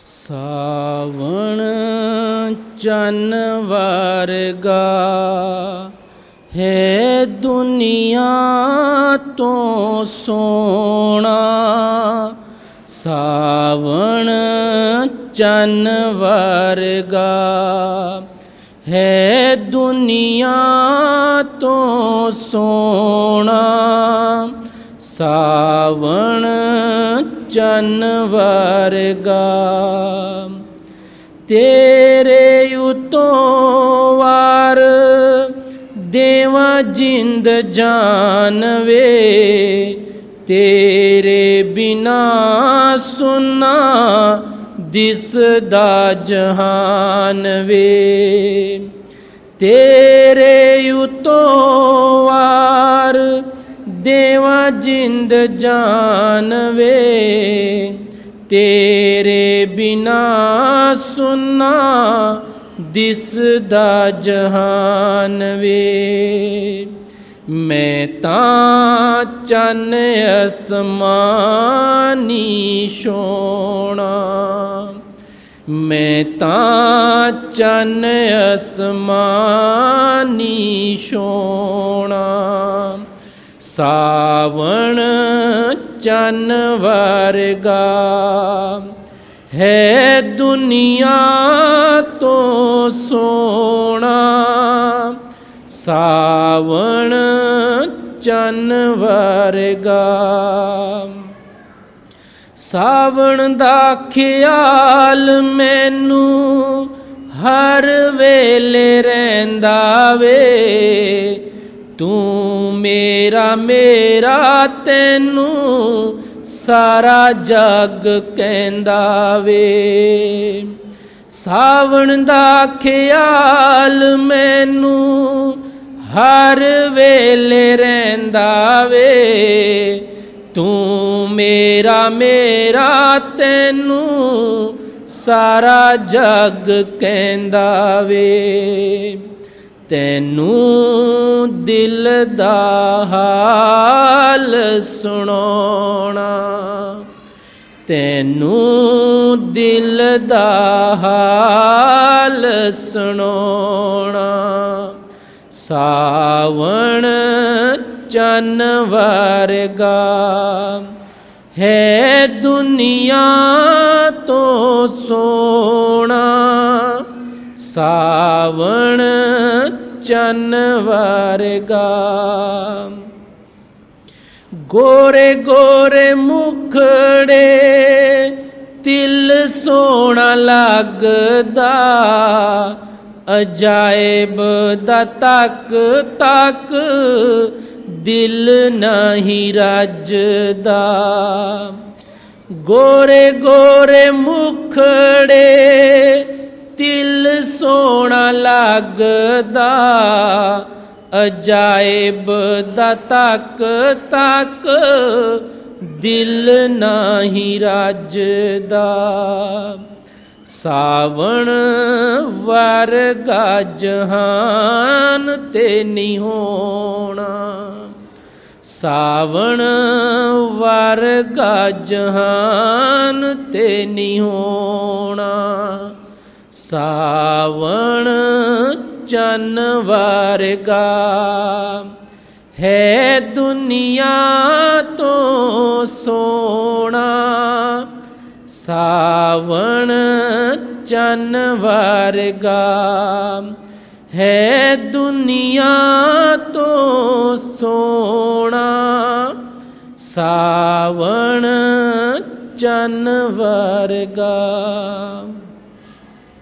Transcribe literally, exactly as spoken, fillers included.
ਸਾਵਣ ਚੰਨ ਵਰਗਾ ਹੈ ਦੁਨੀਆ ਤੋਂ ਸੋਹਣਾ। ਸਾਵਣ ਚੰਨ ਵਰਗਾ ਹੈ ਦੁਨੀਆ ਤੋਂ ਸੋਹਣਾ। ਸਾਵਣ ਚੰਨ ਵਰਗਾ ਤੇਰੇ ਉਤੋਂ ਵਾਰ ਦੇਵਾਂ ਜਿੰਦ ਜਾਨ ਵੇ। ਤੇਰੇ ਬਿਨਾ ਸੁਨਾ ਦਿਸਦਾ ਜਹਾਨ ਵੇ। ਤੇਰੇ ਉਤੋਂ ਵਾਰ ਦੇਵਾਂ ਜਿੰਦ ਜਾਨ ਵੇ। ਤੇਰੇ ਬਿਨਾ ਸੁਨਾ ਦਿਸਦਾ ਜਹਾਨ ਵੇ। ਮੈਂ ਤਾਂ ਚੰਨ ਅਸਮਾਨੀ ਸੋਹਣਾ। ਮੈਂ ਤਾਂ ਚੰਨ ਅਸਮਾਨੀ ਸੋਹਣਾ। ਸਾਵਣ ਚੰਨ ਵਰਗਾ ਹੈ ਦੁਨੀਆ ਤੋਂ ਸੋਹਣਾ। ਸਾਵਣ ਚੰਨ ਵਰਗਾ ਸਾਵਣ ਦਾ ਖਿਆਲ ਮੈਨੂੰ ਹਰ ਵੇਲੇ ਰਹਿੰਦਾ ਵੇ। ਤੂੰ ਮੇਰਾ ਮੇਰਾ ਤੈਨੂੰ ਸਾਰਾ ਜੱਗ ਕਹਿੰਦਾ ਵੇ। ਸਾਵਣ ਦਾ ਖਿਆਲ ਮੈਨੂੰ ਹਰ ਵੇਲੇ ਰਹਿੰਦਾ ਵੇ। ਤੂੰ ਮੇਰਾ ਮੇਰਾ ਤੈਨੂੰ ਸਾਰਾ ਜੱਗ ਕਹਿੰਦਾ ਵੇ। ਤੈਨੂੰ ਦਿਲ ਦਾ ਹਾਲ ਸੁਣਾਉਣਾ। ਤੈਨੂੰ ਦਿਲ ਦਾ ਹਾਲ ਸੁਣਾਉਣਾ। ਸਾਵਣ ਚੰਨ ਵਰਗਾ ਹੈ ਦੁਨੀਆ ਤੋਂ ਸੋਹਣਾ। ਸਾਵਣ ਚੰਨ ਵਰਗਾ ਗੋਰੇ ਗੋਰੇ ਮੁਖੜੇ ਤਿਲ ਸੋਹਣਾ ਲੱਗਦਾ। ਅਜਾਇਬ ਦਾ ਤੱਕ ਤੱਕ ਦਿਲ ਨਹੀਂ ਰੱਜਦਾ। ਗੋਰੇ ਗੋਰੇ ਮੁਖੜੇ ਤਿਲ ਸੋਹਣਾ ਲੱਗਦਾ। ਅਜਾਇਬ ਦਾ ਤੱਕ ਤੱਕ ਦਿਲ ਨਹੀਂ ਰੱਜਦਾ। ਸਾਵਣ ਵਰਗਾ ਜਹਾਨ ਤੇ ਨਹੀਂ ਹੋਣਾ। ਸਾਵਣ ਵਰਗਾ ਜਹਾਨ ਤੇ ਨਹੀਂ ਹੋਣਾ। ਸਾਵਣ ਚੰਨ ਵਰਗਾ ਹੈ ਦੁਨੀਆ ਤੋਂ ਸੋਹਣਾ। ਸਾਵਣ ਚੰਨ ਵਰਗਾ ਹੈ ਦੁਨੀਆ ਤੋਂ ਸੋਹਣਾ। ਸਾਵਣ ਚੰਨ ਵਰਗਾ।